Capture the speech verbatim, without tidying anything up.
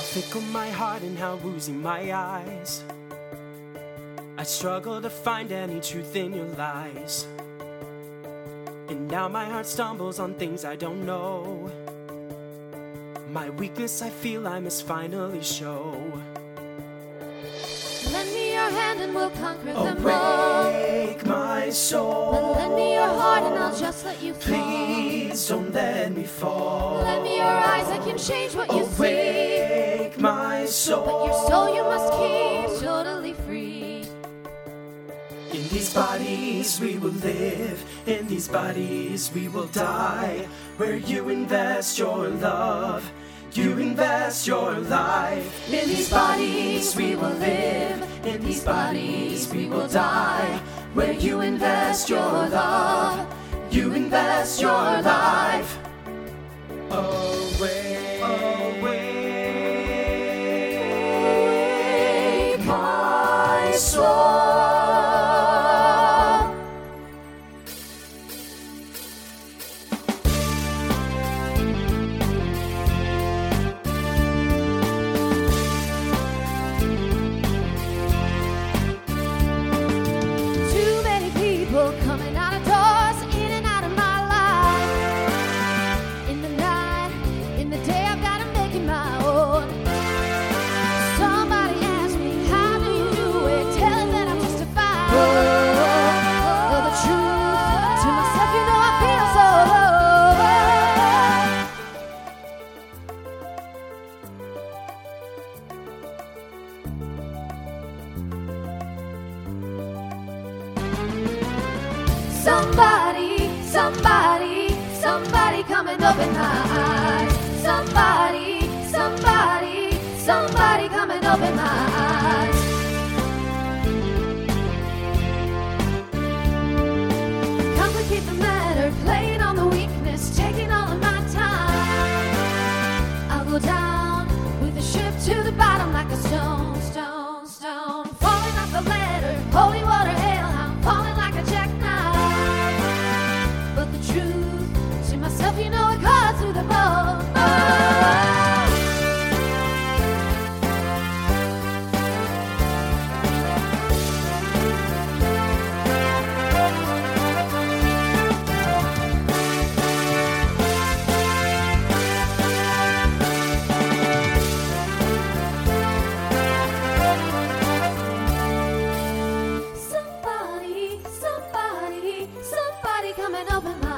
fickle my heart and how woozy my eyes. I struggle to find any truth in your lies. And now my heart stumbles on things I don't know. My weakness I feel I must finally show. Lend me your hand and we'll conquer them all. Awake my soul. But lend me your heart and I'll just let you fall. Please don't let me fall. Lend me your eyes, I can change what you see. Awake my soul. But your soul you must keep totally free. In these bodies we will live, in these bodies we will die. Where you invest your love, you invest your life. In these bodies we will live, in these bodies we will die. Where you invest your love, you invest your life. Awake, awake my soul. Coming out of doors, in and out of my life. In the night, in the day, I've got to make it my own. Somebody asked me, how do you do it? Tell them that I'm justified. Tell the truth to myself, you know I feel so Somebody, somebody, somebody come and open my eyes. Somebody, somebody, somebody come and open my eyes. Complicate the matter, playing on the weakness, taking all of my time. I'll go down with the ship to the bottom like a stone, stone, stone. Falling off the ladder, holy water, hellhound, falling like a jackknife. But the truth to myself, you know it cuts through the bone. Oh. Somebody, somebody, somebody come and open my